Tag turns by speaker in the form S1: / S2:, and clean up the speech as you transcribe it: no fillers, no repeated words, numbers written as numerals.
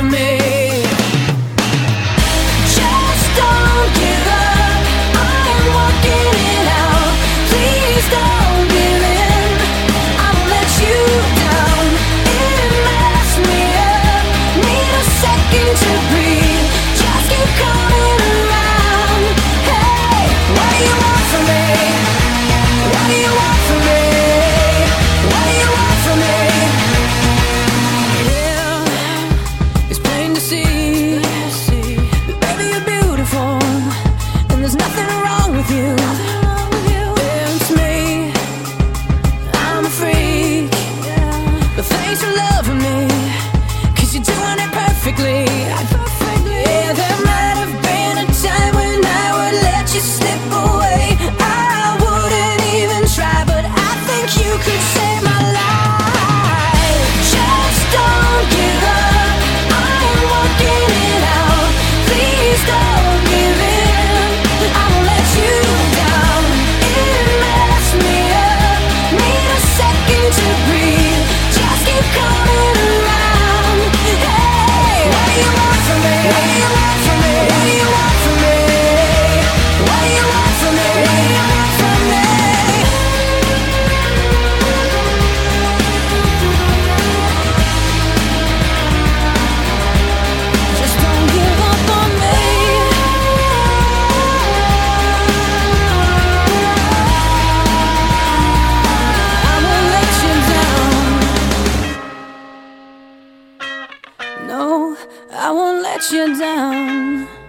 S1: from me? Just don't give up, I'm working it out. Please don't give in, I won't let you down. It messed me up, need a second to breathe. Just keep coming around. Hey, what do you want from me? What do you want from me? What do you want from me? Yeah, it's plain to see that baby you're beautiful, and there's nothing wrong with you. Yeah, it's me, I'm a freak, but thanks for loving me, 'cause you're doing it perfectly. Yeah, there might have been a time when I would let you slip away. I wouldn't even try, but I think you could save my life. Just don't give up, I'm working it out. Please don't give in, I won't let you down. It messed me up, need a second to breathe. Just keep coming around. Hey, what do you want from me? What do you want from me? What do you want from me? What do you want from me? What do you want from me? Just don't give up on me. I won't let you down. No, I won't let you down.